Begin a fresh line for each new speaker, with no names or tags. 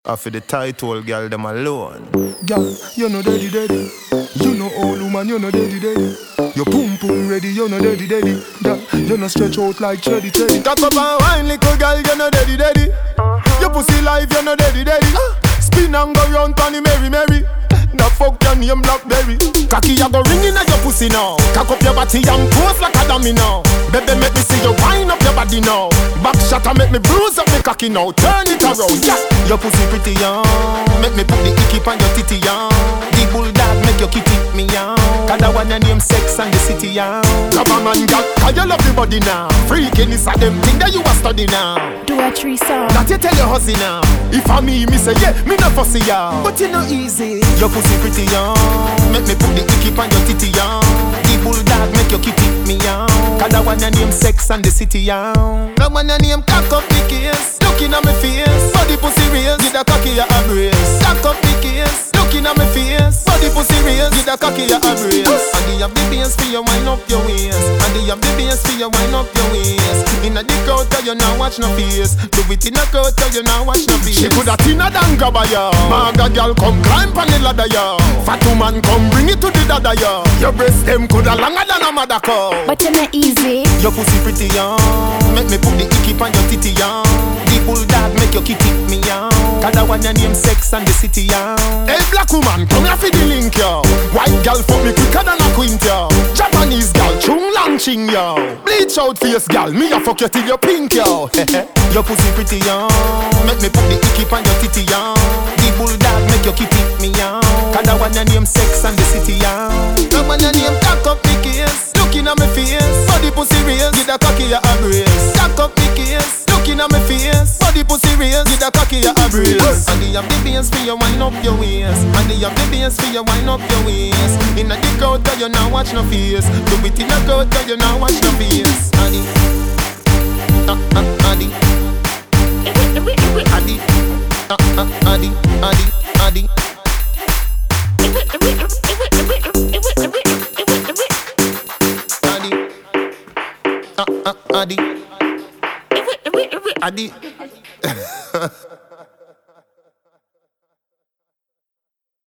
After the title, girl, them alone.
Girl, you know daddy daddy. You know all woman, you know daddy daddy. Your pum pum ready, you know daddy daddy. Girl, you know stretch out like Teddy Teddy.
Cock up and wine, little girl, you know daddy daddy. Your pussy life, you know daddy daddy. Spin and go round, Tony Mary Mary. The fuck your name Blackberry. Cocky you go ring in at your pussy now. Cock up your body and pose like a dummy now. Baby make me see you wind up your body now. Back shot and make me bruise up me cocky now. Turn it around, yeah. Your pussy pretty young. Make me put the icky on your titty young. The bulldog make your kitty me young. Cause I want your name Sex and the City young. Come on man, girl, cause you love the body now. Freaking is a them thing that you a study now.
Do a threesome.
That you tell your husband now. If I me say yeah, me no fussy ya. But you know easy. Your pussy pretty young. Make me put the icky on your titty young. The bulldog make your kitty me young. Cause I want your name Sex and the City young. I want your name cock up the case. Looking at me face. Body pussy raise. Get a cocky ya embrace. Cock up the case. Looking at me face. Body pussy raise. Get a cocky ya embrace. And the have the bass for you wind up your waist. And the have the bass for you wind up your waist. Inna the crowd tell you now watch no face. Do it in a crowd tell you now watch no face. She coulda thinner than grabber ya. Maga girl come climb pon the ladder ya. Fat woman come bring it to the dada ya. Your breast them coulda longer than a mother cow.
But you're not easy.
Your pussy pretty young. Make me put the icky on your titty young. The bulldog make your kitty me young. Cause I want your name Sex and the City young. Hey black woman come here for the link yo. White girl fuck me quicker than a quint yo. Japanese girl chung launching yo. Bleach out face girl me a fuck you till you pink yo. Your pussy pretty young. Make me put the icky on your titty young. The bulldog make your kitty me young. Cause I want your name Sex and the City young. I want your name cock up the case. Looking at me face. Body pussy raise. Get a cocky ya embrace. Cock up the case. Looking at me face. Body pussy raise. Get a cocky ya embrace. And the have the bass for you wind up your waist. And the have the bass for you wind up your waist. Inna the crowd tell you now watch no face. Do it in a crowd tell you now watch no face. Addy, Addy, Addy, Addy, Addy, Addy. Addy, Addy, Addy.